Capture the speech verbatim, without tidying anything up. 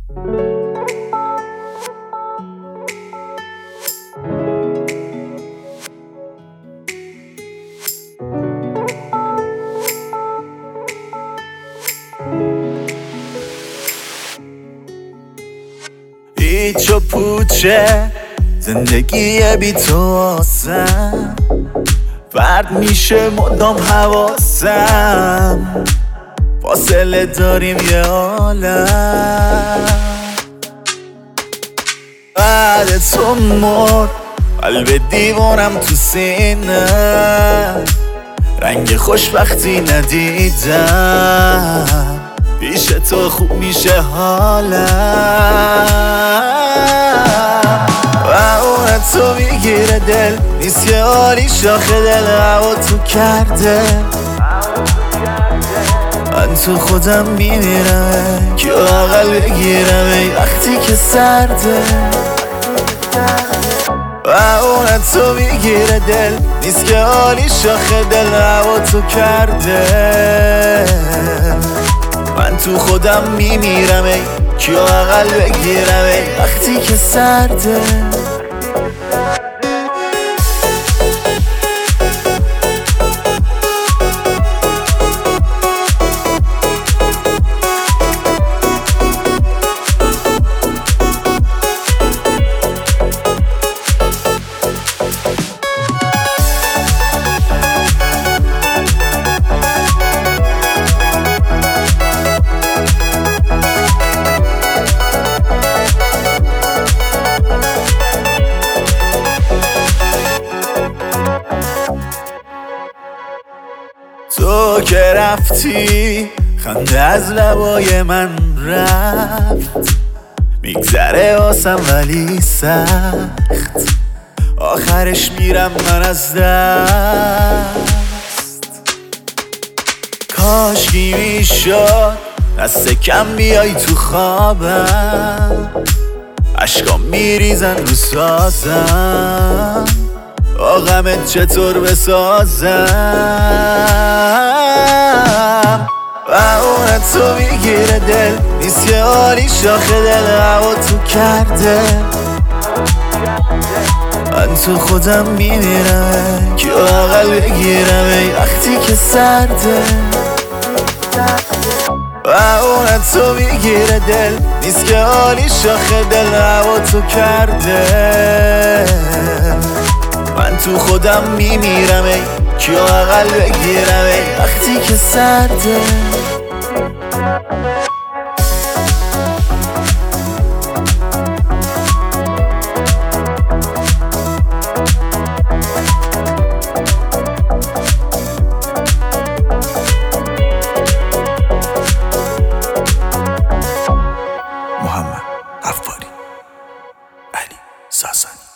هیچ و پوچه زندگی بی تو آسم، فرد میشه مدام حواسم، فاصله داریم یه عالم. بعد تو مرد قلب دیوانم تو سینه، رنگ خوشبختی ندیدم، پیش تو خوب میشه حالم. و اون تو میگیره دل نیست که حالی شاخه دل هوا تو کرده. من تو خودم میمیرم که اقل بگیرم ای وقتی که سرده. و اون تو میگیره دل نیست که حالی شاخه دل هوا تو کرده. من تو خودم میمیرم ای کیو اقل بگیرم ای وقتی که سرده. تو که رفتی خنده از لبای من رفت، میگذره آسم ولی سخت، آخرش میرم من از دست. کاشکی میشد دست کم بیای تو خوابم، عشقام میریزن رو سازم، با غمت چطور بسازم. و اون تو میگیره دل نیست که حالی شاخه دل هوا تو کرده. من تو خودم میمیرم که اقل بگیرم ای وقتی که سرده. و اون تو میگیره دل نیست که حالی شاخه دل هوا تو کرده. من تو خودم میمیرم ای کیو اقل بگیرم ای وقتی که سرده. محمد عفاری، علی ساسانی.